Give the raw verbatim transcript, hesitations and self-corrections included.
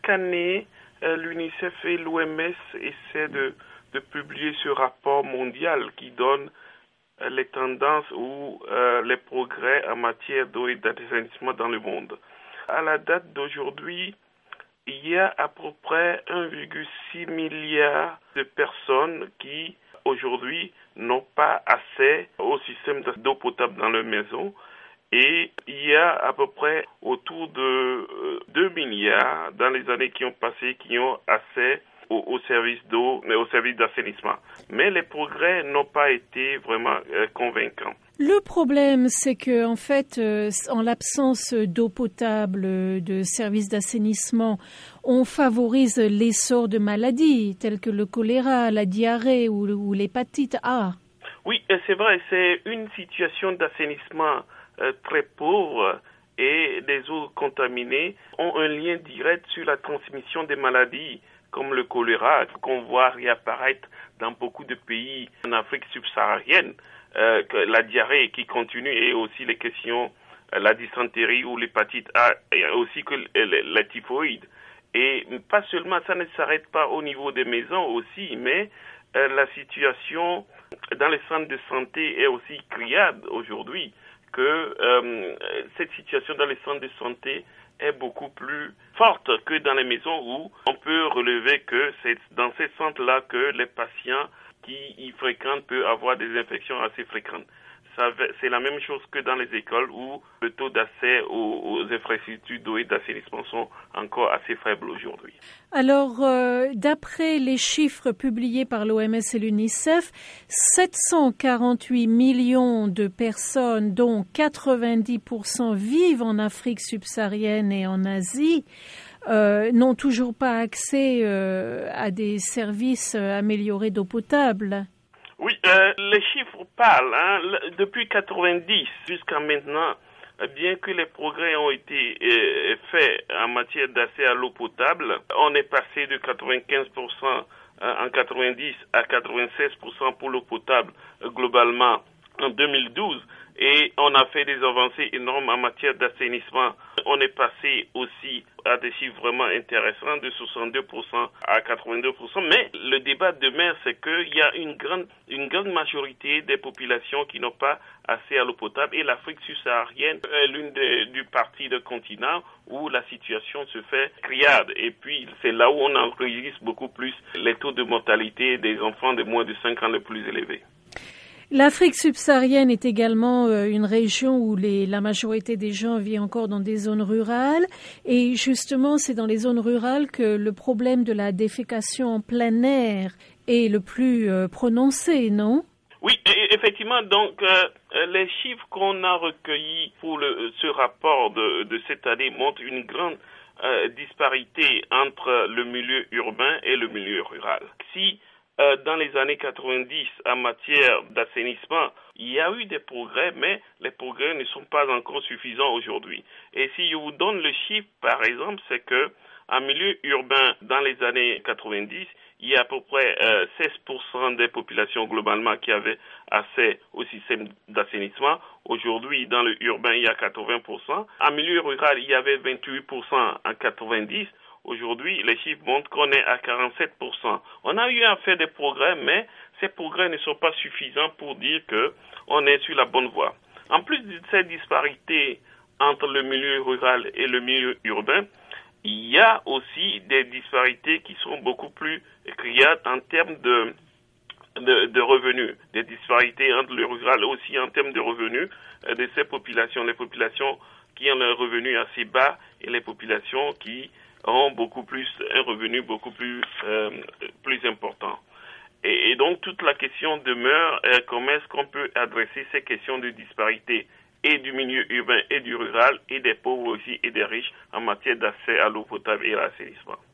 chaque année, euh, l'UNICEF et l'O M S essaient de, de publier ce rapport mondial qui donne euh, les tendances ou euh, les progrès en matière d'eau et d'assainissement dans le monde. À la date d'aujourd'hui, il y a à peu près un virgule six milliard de personnes qui, aujourd'hui, n'ont pas accès au système d'eau potable dans leur maison. Et il y a à peu près autour de euh, deux milliards dans les années qui ont passé qui ont accès aux au services d'eau, mais aux services d'assainissement. Mais les progrès n'ont pas été vraiment euh, convaincants. Le problème, c'est que, en fait, euh, en l'absence d'eau potable, de services d'assainissement, on favorise l'essor de maladies telles que le choléra, la diarrhée ou, ou l'hépatite A. Oui, c'est vrai, c'est une situation d'assainissement euh, très pauvre et des eaux contaminées ont un lien direct sur la transmission des maladies comme le choléra qu'on voit réapparaître dans beaucoup de pays en Afrique subsaharienne. Euh, que la diarrhée qui continue et aussi les questions, euh, la dysenterie ou l'hépatite A, et aussi que la typhoïde. Et pas seulement, ça ne s'arrête pas au niveau des maisons aussi, mais euh, la situation dans les centres de santé est aussi criarde aujourd'hui, que euh, cette situation dans les centres de santé est beaucoup plus forte que dans les maisons où on peut relever que c'est dans ces centres-là que les patients qui y fréquentent peuvent avoir des infections assez fréquentes. Ça, c'est la même chose que dans les écoles où le taux d'accès aux, aux infrastructures d'eau et d'assainissement sont encore assez faibles aujourd'hui. Alors, euh, d'après les chiffres publiés par l'O M S et l'UNICEF, sept cent quarante-huit millions de personnes, dont quatre-vingt-dix pour cent vivent en Afrique subsaharienne et en Asie, Euh, n'ont toujours pas accès euh, à des services euh, améliorés d'eau potable. Oui, euh, les chiffres parlent. Hein. Depuis quatre-vingt-dix jusqu'à maintenant, bien que les progrès ont été euh, faits en matière d'accès à l'eau potable, on est passé de quatre-vingt-quinze pour cent en quatre-vingt-dix à quatre-vingt-seize pour cent pour l'eau potable euh, globalement en deux mille douze. Et on a fait des avancées énormes en matière d'assainissement. On est passé aussi à des chiffres vraiment intéressants de soixante-deux pour cent à quatre-vingt-deux pour cent. Mais le débat demeure, c'est qu'il y a une grande, une grande majorité des populations qui n'ont pas accès à l'eau potable. Et l'Afrique subsaharienne est l'une des, du partie de continent où la situation se fait criarde. Et puis, c'est là où on enregistre beaucoup plus les taux de mortalité des enfants de moins de cinq ans les plus élevés. L'Afrique subsaharienne est également euh, une région où les, la majorité des gens vit encore dans des zones rurales. Et justement, c'est dans les zones rurales que le problème de la défécation en plein air est le plus euh, prononcé, non? Oui, effectivement. Donc, euh, les chiffres qu'on a recueillis pour le, ce rapport de, de cette année montrent une grande euh, disparité entre le milieu urbain et le milieu rural. Si Euh, dans les années quatre-vingt-dix, en matière d'assainissement, il y a eu des progrès, mais les progrès ne sont pas encore suffisants aujourd'hui. Et si je vous donne le chiffre, par exemple, c'est que en milieu urbain, dans les années quatre-vingt-dix, il y a à peu près euh, seize pour cent des populations globalement qui avaient accès au système d'assainissement. Aujourd'hui, dans le urbain, il y a quatre-vingts pour cent. En milieu rural, il y avait vingt-huit pour cent en quatre-vingt-dix. Aujourd'hui, les chiffres montrent qu'on est à quarante-sept pour cent. On a eu à faire des progrès, mais ces progrès ne sont pas suffisants pour dire qu'on est sur la bonne voie. En plus de cette disparité entre le milieu rural et le milieu urbain, il y a aussi des disparités qui sont beaucoup plus criardes en termes de, de, de revenus. Des disparités entre le rural aussi en termes de revenus de ces populations. Les populations qui ont un revenu assez bas et les populations qui ont beaucoup plus, un revenu beaucoup plus, euh, plus important. Et, et donc, toute la question demeure, euh, comment est-ce qu'on peut adresser ces questions de disparité et du milieu urbain et du rural et des pauvres aussi et des riches en matière d'accès à l'eau potable et à l'assainissement.